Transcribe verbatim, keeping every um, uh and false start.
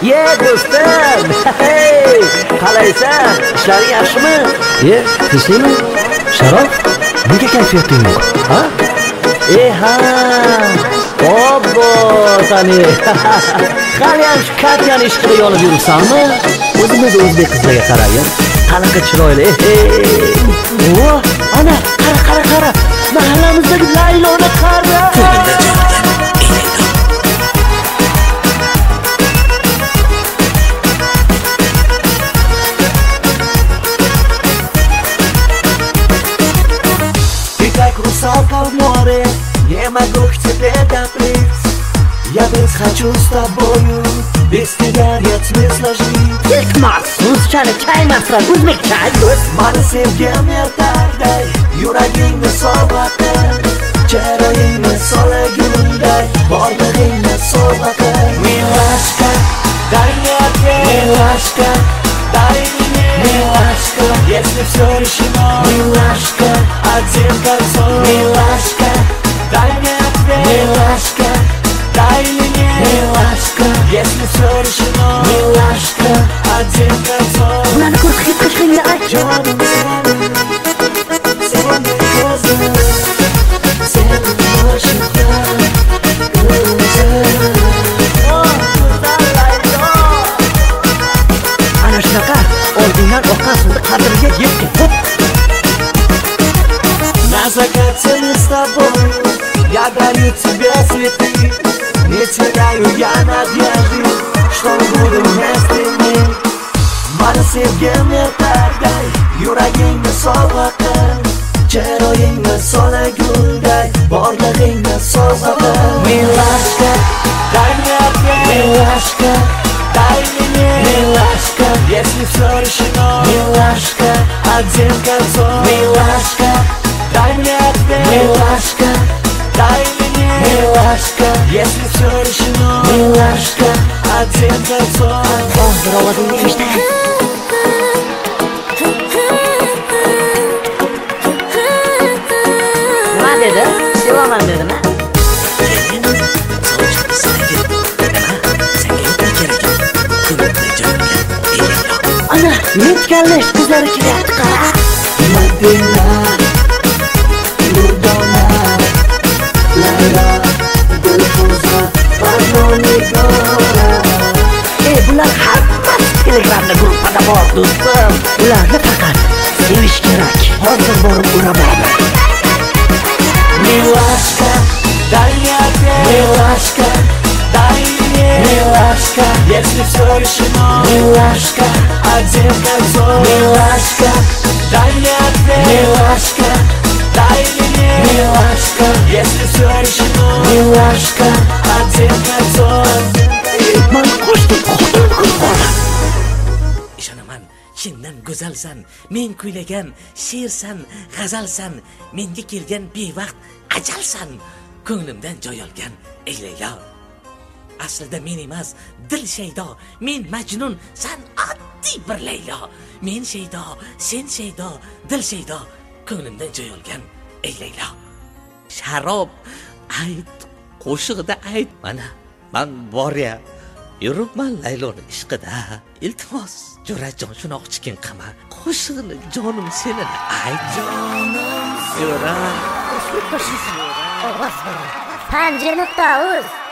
Ye do'stim. Hey, qalaysan? Ishlaring yaxshimi? Ye, tinchlikmi? Sharof, nega kayfiyating yo'q? Ha? E ha. Obbo, sani. Hali ham shu Katyani ish qilib yolib yuribsanmi? O'zimiz o'zbek qizlarga qaraymiz. Qanaqa chiroyli. O, ana, qara, qara, qara. Mahallamizdagi Layloni qara. Русалка в море, не могу к тебе доплыть. Я без хочу с тобою, без тебя нет смысла жить. Iltimos, ruschani chaymasdan o'zbekcha ayt. Mani sevgim ertakday, yuragingni sovg'a qil. Chiroyingni solagulday, borlig'ingni sovg'a qil. Milashka, дай мне ответ. Milashka, дай мне. Milashka, если все решено. Milashka, один кольцо. Milashka, дай мне ответ. Milashka, дай мне. Milashka, если все решено. Milashka, один кольцо. Ularni ko'rib ketishingni ayt. Jonim sening, seni ko'zim, seni boshimdan ko'zim. Ana shunaqa oldindan oqqan suvni qadriga yetgan. Hop. На закате мы с тобой, я дарю тебе цветы. Не теряю я надежды, что мы будем вместе мы. Mani sevgim ertakday, yuragingni sovg'a qil. Chiroyingni solagulday, borlig'ingni sovg'a qil. Milashka, дай мне ответ. Milashka, дай мне. Milashka, если все решено. Milashka, один кольцо. Milashka, дай мне ответ. Milashka, дай мне. Milashka, если все решено. Milashka, один кольцо. Birovodingni eshitay. Nima dedi? Sevaman dedimi? Ana, yetganlar qizlari kelyapti, qara. Madina, Durdona, Layla, Dilfuza, Barnonigora. Ey, bular hammasi Telegramda gruppada bor, do'stim. Ularni faqat sevish kerak. Hozir borib uraman. Milashka, дай мне ответ. Milashka, дай мне. Milashka, если все решено. Milashka, один кольцо. Milashka, дай мне ответ. Milashka, дай мне. Milashka, если все решено. Milashka, один кольцо. Men qo'shdim, xudoim qilib. Ishonaman, chindan go'zalsan, men kuylagan she'rsan, g'azalsan, menga kelgan bevaqt ajalsan, ko'nglimdan joy olgan ey Laylo. Aslida men emas, dil shaydo, men Majnun, sen oddiy bir Laylo. Men shaydo, sen shaydo, dil shaydo, ko'nglimdan joy olgan ey Laylo. Sharob ayt, qo'shig'ida ayt, mana men bor ya, yuribman Layloni ishqida. Iltimos, Jo'rajon shuni oqchikin qama. Qo'shig'ini jonim senin ayt. Jonim Jo'ra. Panjir nuqta uz